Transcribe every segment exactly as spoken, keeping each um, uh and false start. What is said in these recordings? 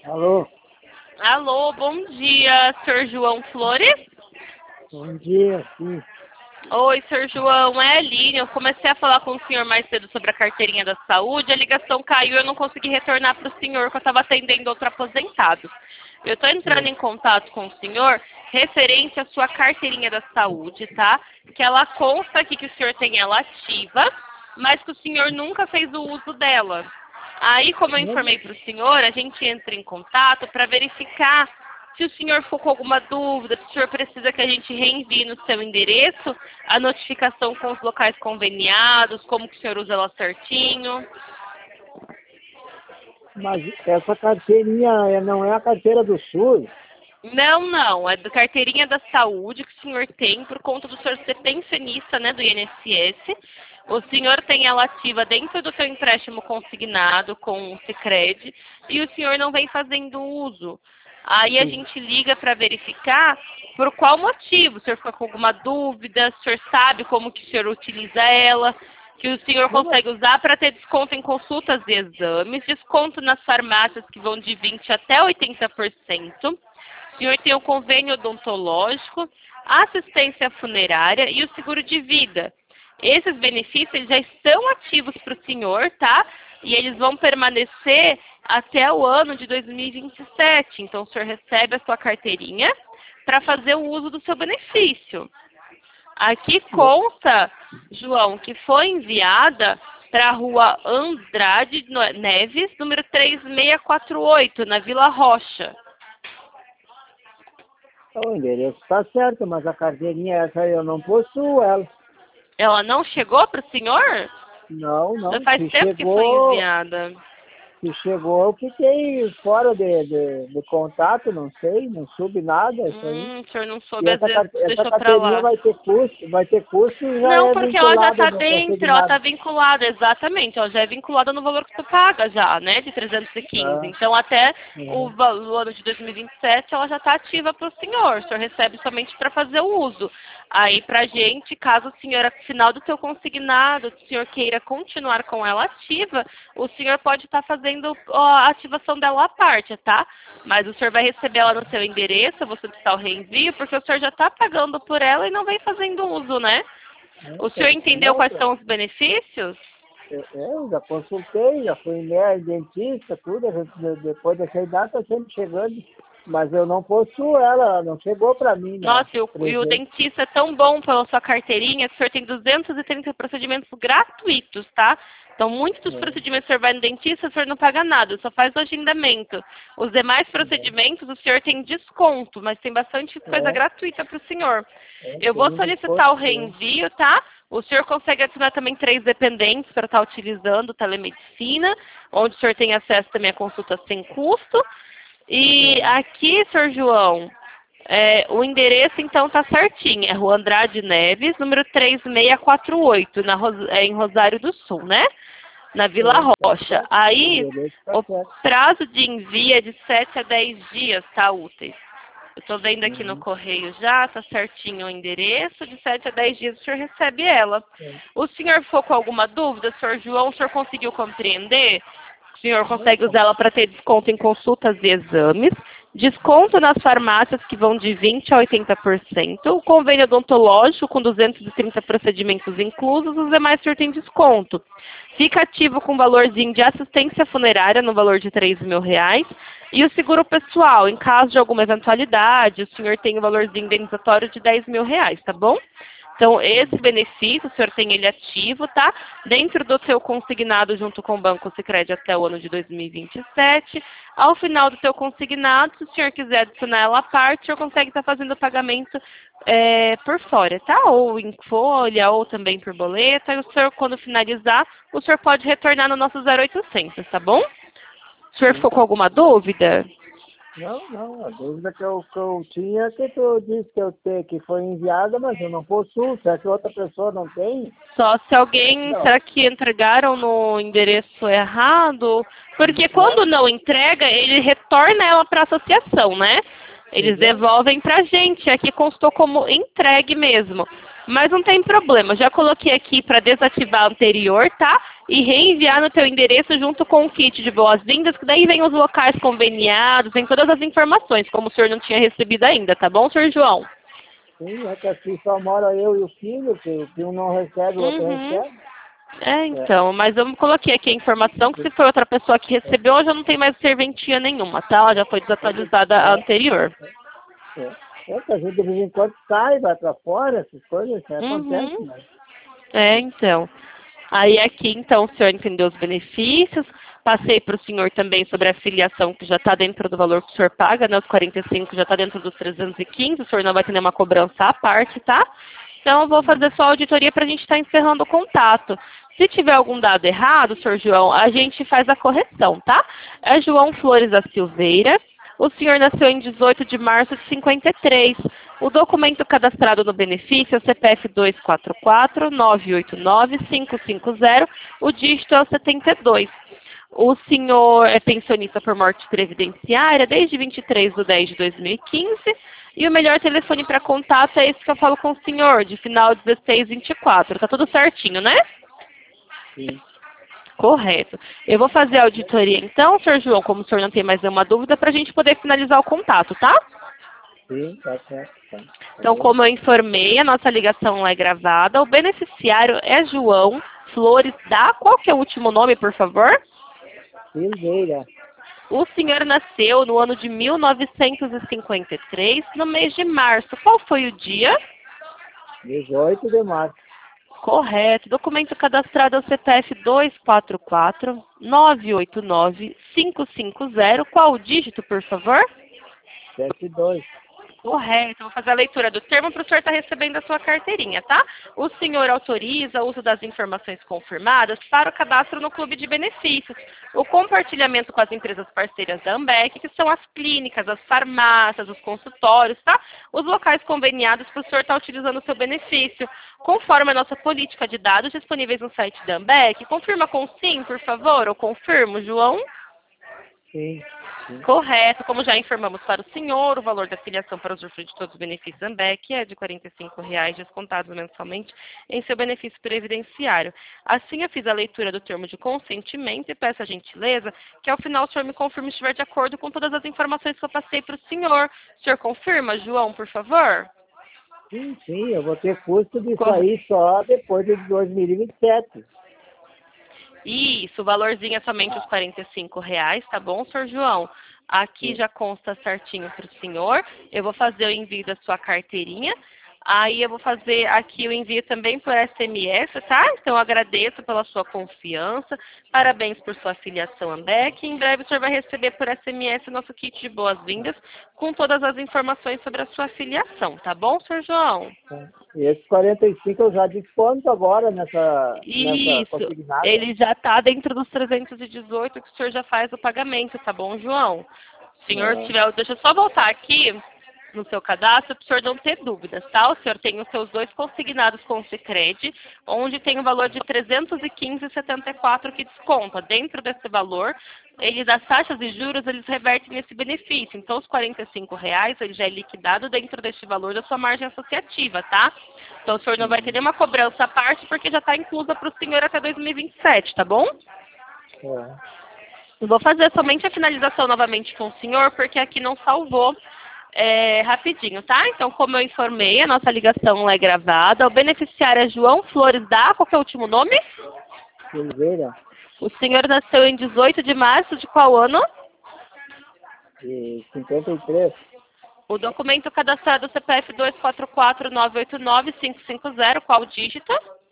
Alô, Alô, bom dia, senhor João Flores? bom dia, sim. Oi, senhor João, é a Aline. Eu comecei a falar com o senhor mais cedo sobre a carteirinha da saúde, a ligação caiu e eu não consegui retornar para o senhor, que eu estava atendendo outro aposentado. Eu estou entrando sim. em contato com o senhor referente à sua carteirinha da saúde, tá? Que ela consta aqui que o senhor tem ela ativa, mas que o senhor nunca fez o uso dela. Aí, como eu informei para o senhor, a gente entra em contato para verificar se o senhor ficou com alguma dúvida, se o senhor precisa que a gente reenvie no seu endereço a notificação com os locais conveniados, como que o senhor usa ela certinho. Mas essa carteirinha é- não é a carteira do SUS? Não, não, é da carteirinha da saúde que o senhor tem por conta do senhor ser pensionista, né, do I N S S. O senhor tem ela ativa dentro do seu empréstimo consignado com o Sicredi e o senhor não vem fazendo uso. Aí a Sim. gente liga para verificar por qual motivo. O senhor ficou com alguma dúvida, o senhor sabe como que o senhor utiliza ela, que o senhor Não, mas consegue usar para ter desconto em consultas e exames, desconto nas farmácias que vão de vinte por cento até oitenta por cento. O senhor tem o convênio odontológico, a assistência funerária e o seguro de vida. Esses benefícios eles já estão ativos para o senhor, tá? E eles vão permanecer até o ano de dois mil e vinte e sete. Então, o senhor recebe a sua carteirinha para fazer o uso do seu benefício. Aqui consta, João, que foi enviada para a rua Andrade Neves, número três seis quatro oito, na Vila Rocha. o endereço está certo, mas a carteirinha essa eu não possuo ela. Ela não chegou para o senhor? Não, Já não. faz Se tempo que foi chegou, enviada. se chegou, eu fiquei fora de, de, de contato, não sei, não soube nada, isso aí. Hum, o senhor não E soube, às essa, vezes car- essa deixou para carteirinha lá. vai ter custo, vai ter custo e já Não, é porque ela já vinculada está no dentro, ela está consignado. vinculada, exatamente. Ela já é vinculada no valor que tu paga já, né? De trezentos e quinze. Ah, Então, até o, uhum. va- o ano de dois mil e vinte e sete, ela já está ativa para o senhor. O senhor recebe somente para fazer o uso. Aí, para a gente, caso o senhor, ao final do seu consignado, o senhor queira continuar com ela ativa, o senhor pode estar fazendo ó, a ativação dela à parte, tá? Mas o senhor vai receber ela no seu endereço, eu vou solicitar o reenvio, porque o senhor já está pagando por ela e não vem fazendo uso, né? O senhor entendeu Não, quais são os benefícios? eu, eu já consultei, já fui em médico, dentista, tudo, a gente, de- depois dessa idade está sempre chegando, mas eu não possuo ela, não chegou para mim, não. Nossa, e o, e o dentista é tão bom pela sua carteirinha que o senhor tem duzentos e trinta procedimentos gratuitos, tá? Então, muitos dos procedimentos que o senhor vai no dentista, o senhor não paga nada, só faz o agendamento. Os demais procedimentos, o senhor tem desconto, mas tem bastante coisa É, gratuita para o senhor. é, Eu vou tem um solicitar o desconto, é. reenvio, tá? O senhor consegue adicionar também três dependentes para estar utilizando telemedicina, onde o senhor tem acesso também a consulta sem custo. E aqui, senhor João, é, o endereço então tá certinho, é Rua Andrade Neves, número três seis quatro oito, na, Ros- é, em Rosário do Sul, né? Na Vila É, tá Rocha. certo, Aí, o endereço tá o certo. prazo de envio é de sete a dez dias, tá, úteis. Eu tô vendo aqui no Uhum. correio já, tá certinho o endereço, de sete a dez dias o senhor recebe ela. É. O senhor ficou com alguma dúvida, senhor João, o senhor conseguiu compreender? O senhor Não, consegue tá. usar ela para ter desconto em consultas e exames, desconto nas farmácias que vão de vinte por cento a oitenta por cento, o convênio odontológico com duzentos e trinta procedimentos inclusos, os demais o senhor tem desconto. Fica ativo com valorzinho de assistência funerária no valor de três mil reais. E o seguro pessoal, em caso de alguma eventualidade, o senhor tem o valorzinho indenizatório de dez mil reais, tá bom? Então, esse benefício, o senhor tem ele ativo, tá? Dentro do seu consignado junto com o Banco Sicredi até o ano de dois mil e vinte e sete. Ao final do seu consignado, se o senhor quiser adicionar ela à parte, o senhor consegue estar fazendo o pagamento é, por fora, tá? Ou em folha, ou também por boleto. E o senhor, quando finalizar, o senhor pode retornar no nosso zero oitocentos, tá bom? O senhor ficou com alguma dúvida? Não, não, a dúvida que eu, que eu tinha é que tu disse que, eu te, que foi enviada, mas eu não possuo. Será que outra pessoa não tem? Só se alguém, Não. será que entregaram no endereço errado? Porque quando não entrega, ele retorna ela para a associação, né? Eles Pois é. devolvem para a gente. Aqui constou como entregue mesmo. Mas não tem problema, já coloquei aqui para desativar o anterior, tá? E reenviar no teu endereço junto com o kit de boas-vindas, que daí vem os locais conveniados, vem todas as informações, como o senhor não tinha recebido ainda, tá bom, senhor João? Sim, é que aqui só mora eu e o filho, que, que um não recebe, o outro Uhum. recebe. É, então, mas eu coloquei aqui a informação que se foi outra pessoa que recebeu, já não tem mais serventia nenhuma, tá? Ela já foi desatualizada a anterior. É, é que a gente de vez em quando sai, vai pra fora, essas coisas, isso acontece, Uhum. mas... É, então. Aí aqui, então, o senhor entendeu os benefícios. Passei para o senhor também sobre a filiação, que já está dentro do valor que o senhor paga, né? Os quarenta e cinco já está dentro dos trezentos e quinze, o senhor não vai ter nenhuma cobrança à parte, tá? Então, eu vou fazer só a auditoria para a gente estar encerrando o contato. Se tiver algum dado errado, senhor João, a gente faz a correção, tá? É João Flores da Silveira. O senhor nasceu em dezoito de março de cinquenta e três. O documento cadastrado no benefício é o C P F dois quatro quatro, nove oito nove, cinco cinco zero. O dígito é o setenta e dois. O senhor é pensionista por morte previdenciária desde vinte e três de dez de dois mil e quinze. E o melhor telefone para contato é esse que eu falo com o senhor, de final dezesseis vinte e quatro. Tá tudo certinho, né? Sim. Correto. Eu vou fazer a auditoria então, senhor João, como o senhor não tem mais nenhuma dúvida, para a gente poder finalizar o contato, tá? Sim, tá certo. Tá. Então, como eu informei, a nossa ligação é gravada. O beneficiário é João Flores da... Qual que é o último nome, por favor? Silveira. O senhor nasceu no ano de mil novecentos e cinquenta e três, no mês de março. Qual foi o dia? dezoito de março. Correto. Documento cadastrado é o C P F dois quatro quatro, nove oito nove, cinco cinco zero. Qual o dígito, por favor? setenta e dois. Correto. Vou fazer a leitura do termo para o senhor estar recebendo a sua carteirinha, tá? O senhor autoriza o uso das informações confirmadas para o cadastro no Clube de Benefícios. O compartilhamento com as empresas parceiras da Ambec, que são as clínicas, as farmácias, os consultórios, tá? Os locais conveniados para o senhor estar utilizando o seu benefício. Conforme a nossa política de dados disponíveis no site da Ambec, confirma com sim, por favor, ou confirmo, João? Sim. Sim. Correto. Como já informamos para o senhor, o valor da filiação para usufruir de todos os benefícios da Ambec é de quarenta e cinco reais descontados mensalmente em seu benefício previdenciário. Assim, eu fiz a leitura do termo de consentimento e peço a gentileza que ao final o senhor me confirme se estiver de acordo com todas as informações que eu passei para o senhor. O senhor confirma, João, por favor? Sim, sim, eu vou ter custo disso Correto. aí só depois de dois mil e vinte e sete. Isso, o valorzinho é somente os quarenta e cinco reais, tá bom, senhor João? Aqui já consta certinho para o senhor. Eu vou fazer o envio da sua carteirinha. Aí eu vou fazer aqui o envio também por S M S, tá? Então eu agradeço pela sua confiança. Parabéns por sua filiação Ambec. Em breve o senhor vai receber por S M S o nosso kit de boas-vindas com todas as informações sobre a sua filiação, tá bom, senhor João? E esses quarenta e cinco eu já desconto agora nessa, nessa Isso, consignada. ele já está dentro dos trezentos e dezoito que o senhor já faz o pagamento, tá bom, João? Se o senhor Ah. tiver, deixa eu só voltar aqui no seu cadastro para o senhor não ter dúvidas, tá? O senhor tem os seus dois consignados com o Sicredi, onde tem o valor de trezentos e quinze reais e setenta e quatro centavos que desconta. Dentro desse valor, eles, as taxas e juros, eles revertem esse benefício. Então, os quarenta e cinco reais, ele já é liquidado dentro deste valor da sua margem associativa, tá? Então, o senhor não vai ter nenhuma cobrança à parte, porque já está inclusa para o senhor até dois mil e vinte e sete, tá bom? É. Eu vou fazer somente a finalização novamente com o senhor, porque aqui não salvou. É, rapidinho, tá? Então, como eu informei, a nossa ligação é gravada. O beneficiário é João Flores da... Qual que é o último nome? Silveira. O senhor nasceu em dezoito de março de qual ano? E cinquenta e três. O documento cadastrado C P F dois quatro quatro, nove oito nove, cinco cinco zero. Qual o dígito?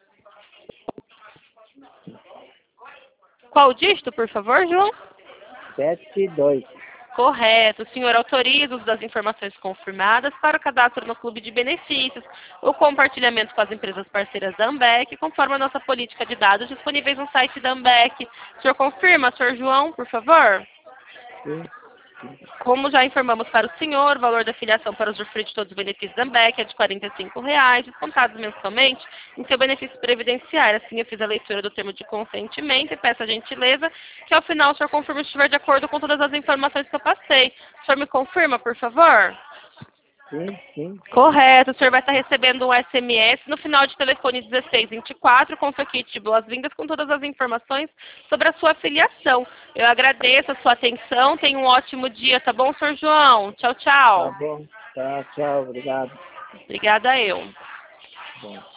Qual o dígito, por favor, João? setenta e dois. Correto. O senhor autoriza o uso das informações confirmadas para o cadastro no Clube de Benefícios, o compartilhamento com as empresas parceiras da Ambec, conforme a nossa política de dados disponíveis no site da Ambec. O senhor confirma, senhor João, por favor? Sim. Como já informamos para o senhor, o valor da filiação para usufruir de todos os benefícios da Ambec é de quarenta e cinco reais, descontados mensalmente em seu benefício previdenciário. Assim, eu fiz a leitura do termo de consentimento e peço a gentileza que, ao final, o senhor confirme se estiver de acordo com todas as informações que eu passei. O senhor me confirma, por favor? sim, sim. Correto, o senhor vai estar recebendo um S M S no final de telefone dezesseis vinte e quatro com seu kit de boas-vindas com todas as informações sobre a sua filiação. Eu agradeço a sua atenção, tenha um ótimo dia, tá bom, senhor João? Tchau, tchau. Tá bom, tá, tchau, obrigado. Obrigada eu. Bom.